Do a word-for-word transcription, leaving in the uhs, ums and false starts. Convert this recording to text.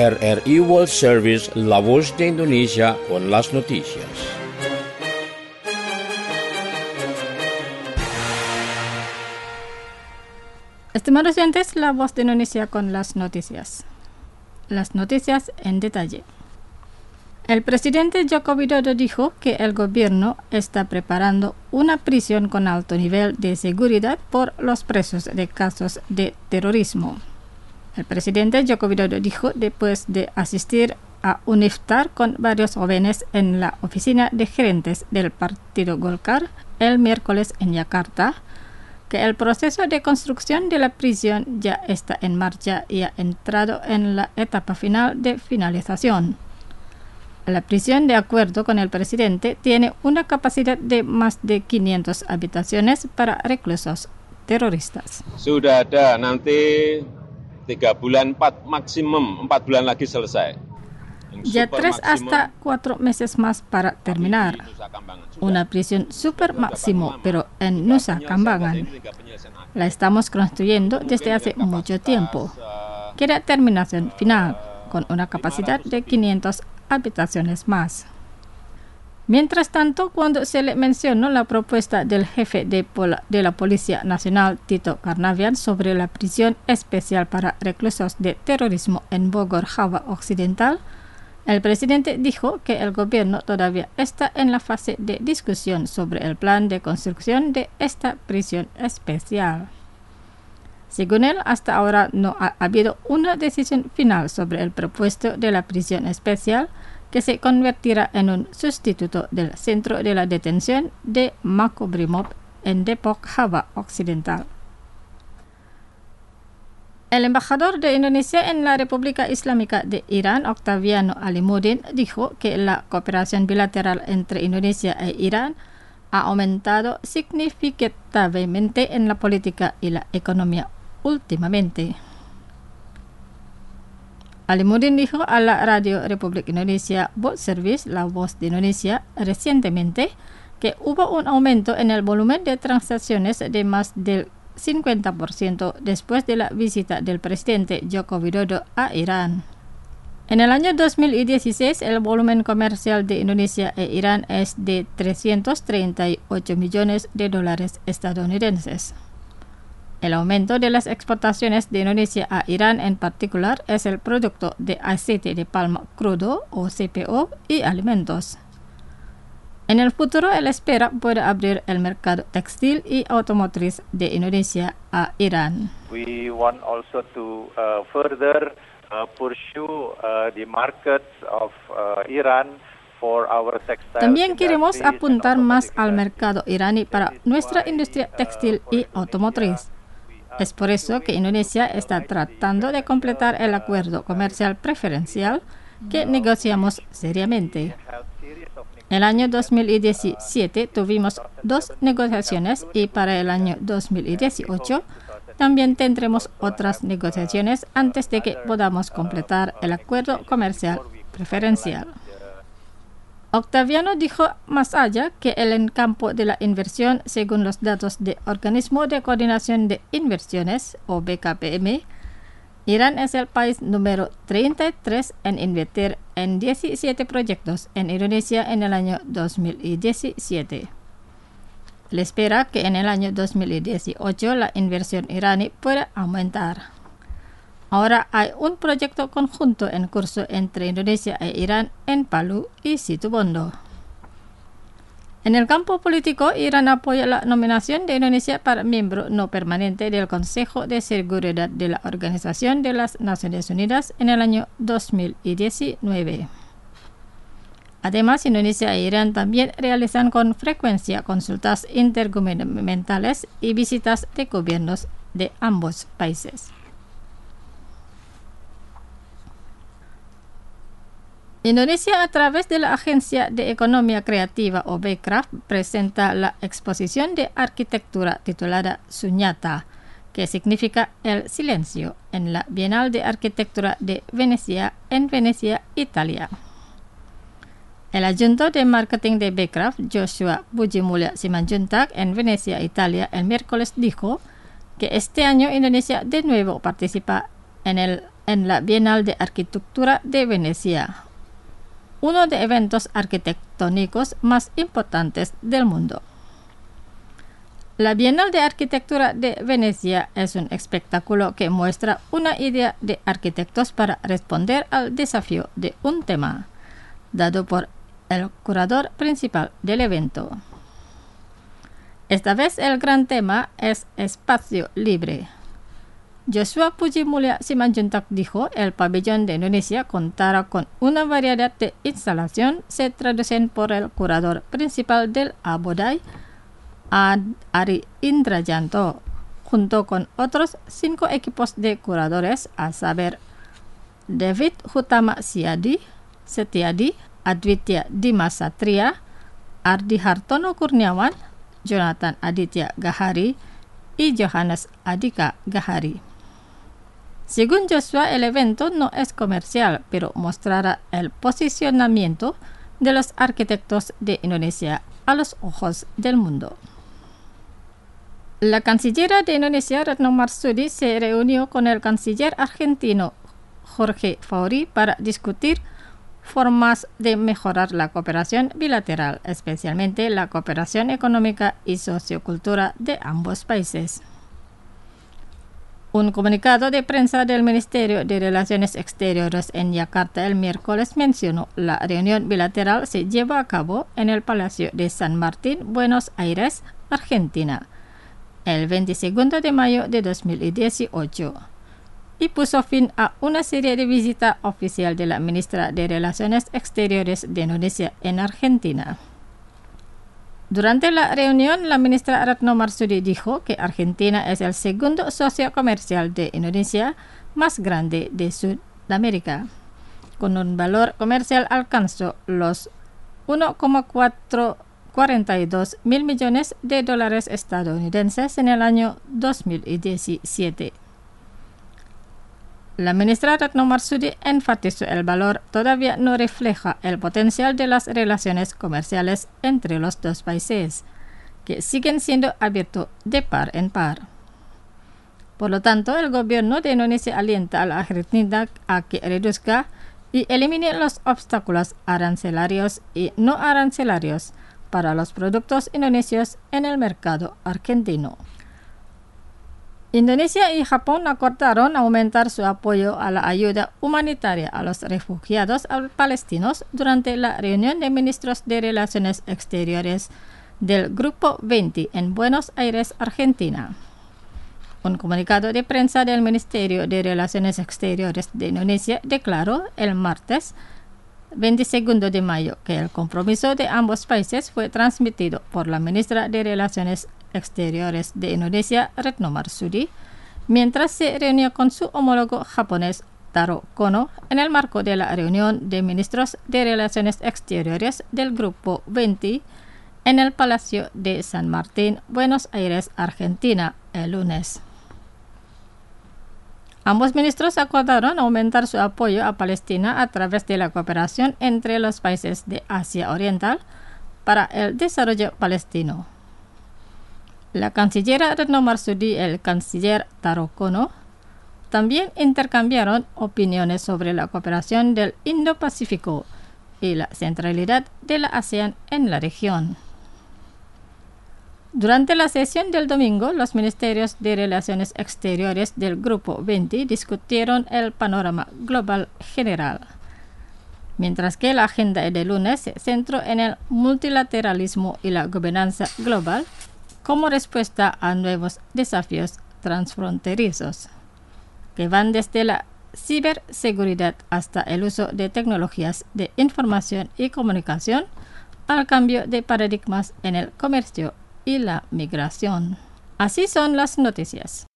R R I World Service, La Voz de Indonesia, con las noticias. Estimados oyentes, La Voz de Indonesia con las noticias. Las noticias en detalle. El presidente Joko Widodo dijo que el gobierno está preparando una prisión con alto nivel de seguridad por los presos de casos de terrorismo. El presidente Joko Widodo dijo después de asistir a un iftar con varios jóvenes en la oficina de gerentes del partido Golkar el miércoles en Yakarta, que el proceso de construcción de la prisión ya está en marcha y ha entrado en la etapa final de finalización. La prisión, de acuerdo con el presidente, tiene una capacidad de más de quinientas habitaciones para reclusos terroristas. Sudah ada, nanti tiga bulan, empat maksimum empat bulan lagi selesai. Ya tres hasta cuatro meses más para terminar. Una prisión super máximo, pero en Nusa Kambangan. La estamos construyendo desde hace mucho tiempo. Queda terminación final, con una capacidad de quinientas habitaciones más. Mientras tanto, cuando se le mencionó la propuesta del jefe de, Pol- de la Policía Nacional, Tito Karnavian, sobre la prisión especial para reclusos de terrorismo en Bogor, Java Occidental, el presidente dijo que el gobierno todavía está en la fase de discusión sobre el plan de construcción de esta prisión especial. Según él, hasta ahora no ha habido una decisión final sobre el propuesto de la prisión especial, que se convertirá en un sustituto del centro de la detención de Makobrimob en Depok, Java Occidental. El embajador de Indonesia en la República Islámica de Irán, Octaviano Alimuddin, dijo que la cooperación bilateral entre Indonesia e Irán ha aumentado significativamente en la política y la economía últimamente. Alimuddin dijo a la Radio Republik Indonesia World Service, La Voz de Indonesia, recientemente que hubo un aumento en el volumen de transacciones de más del cincuenta por ciento después de la visita del presidente Joko Widodo a Irán. En el año dos mil dieciséis, el volumen comercial de Indonesia e Irán es de trescientos treinta y ocho millones de dólares estadounidenses. El aumento de las exportaciones de Indonesia a Irán en particular es el producto de aceite de palma crudo o C P O y alimentos. En el futuro, él espera puede abrir el mercado textil y automotriz de Indonesia a Irán. We want also to uh, further uh, pursue uh, the markets of uh, Iran for our textile. También queremos apuntar más al mercado iraní para nuestra industria textil y automotriz. Es por eso que Indonesia está tratando de completar el acuerdo comercial preferencial que negociamos seriamente. En el año dos mil diecisiete tuvimos dos negociaciones y para el año dos mil dieciocho también tendremos otras negociaciones antes de que podamos completar el acuerdo comercial preferencial. Octaviano dijo más allá que en el campo de la inversión, según los datos del Organismo de Coordinación de Inversiones, o B K P M, Irán es el país número treinta y tres en invertir en diecisiete proyectos en Indonesia en el año dos mil diecisiete. Le espera que en el año dos mil dieciocho la inversión iraní pueda aumentar. Ahora hay un proyecto conjunto en curso entre Indonesia e Irán en Palu y Situbondo. En el campo político, Irán apoya la nominación de Indonesia para miembro no permanente del Consejo de Seguridad de la Organización de las Naciones Unidas en el año dos mil diecinueve. Además, Indonesia e Irán también realizan con frecuencia consultas intergubernamentales y visitas de gobiernos de ambos países. Indonesia, a través de la Agencia de Economía Creativa o BECRAF, presenta la exposición de arquitectura titulada Sunyata, que significa el silencio, en la Bienal de Arquitectura de Venecia, en Venecia, Italia. El adjunto de marketing de BECRAF, Joshua Bujimulya Simanjuntak, en Venecia, Italia, el miércoles dijo que este año Indonesia de nuevo participa en el en la Bienal de Arquitectura de Venecia, uno de eventos arquitectónicos más importantes del mundo. La Bienal de Arquitectura de Venecia es un espectáculo que muestra una idea de arquitectos para responder al desafío de un tema, dado por el curador principal del evento. Esta vez el gran tema es espacio libre. Joshua Puji Mulya Simanjuntak dijo, el pabellón de Indonesia contará con una variedad de instalación, se traducen por el curador principal del Abodai, Ari Indrajanto, junto con otros cinco equipos de curadores, a saber, David Hutama Siadi, Setiadi, Aditya Dimas Satria, Ardi Hartono Kurniawan, Jonathan Aditya Gahari y Johannes Adika Gahari. Según Joshua, el evento no es comercial, pero mostrará el posicionamiento de los arquitectos de Indonesia a los ojos del mundo. La canciller de Indonesia, Retno Marsudi, se reunió con el canciller argentino Jorge Fauri para discutir formas de mejorar la cooperación bilateral, especialmente la cooperación económica y sociocultural de ambos países. Un comunicado de prensa del Ministerio de Relaciones Exteriores en Yakarta el miércoles mencionó la reunión bilateral se lleva a cabo en el Palacio de San Martín, Buenos Aires, Argentina, el veintiséis de mayo de dos mil dieciocho, y puso fin a una serie de visitas oficiales de la ministra de Relaciones Exteriores de Indonesia en Argentina. Durante la reunión, la ministra Retno Marsudi dijo que Argentina es el segundo socio comercial de Indonesia más grande de Sudamérica, con un valor comercial alcanzó los uno coma cuarenta y dos mil millones de dólares estadounidenses en el año dos mil diecisiete. La ministra Retno Marsudi enfatizó el valor todavía no refleja el potencial de las relaciones comerciales entre los dos países, que siguen siendo abiertos de par en par. Por lo tanto, el gobierno de Indonesia alienta a la Argentina a que reduzca y elimine los obstáculos arancelarios y no arancelarios para los productos indonesios en el mercado argentino. Indonesia y Japón acordaron aumentar su apoyo a la ayuda humanitaria a los refugiados palestinos durante la reunión de ministros de Relaciones Exteriores del Grupo veinte en Buenos Aires, Argentina. Un comunicado de prensa del Ministerio de Relaciones Exteriores de Indonesia declaró el martes veintiséis de mayo que el compromiso de ambos países fue transmitido por la ministra de Relaciones Exteriores de Indonesia, Retno Marsudi, mientras se reunió con su homólogo japonés, Taro Kono, en el marco de la reunión de ministros de Relaciones Exteriores del Grupo veinte en el Palacio de San Martín, Buenos Aires, Argentina, el lunes. Ambos ministros acordaron aumentar su apoyo a Palestina a través de la cooperación entre los países de Asia Oriental para el desarrollo palestino. La canciller Retno Marsudi y el canciller Taro Kono también intercambiaron opiniones sobre la cooperación del Indo-Pacífico y la centralidad de la ASEAN en la región. Durante la sesión del domingo, los ministerios de Relaciones Exteriores del Grupo veinte discutieron el panorama global general, mientras que la agenda del lunes se centró en el multilateralismo y la gobernanza global como respuesta a nuevos desafíos transfronterizos, que van desde la ciberseguridad hasta el uso de tecnologías de información y comunicación al cambio de paradigmas en el comercio y la migración. Así son las noticias.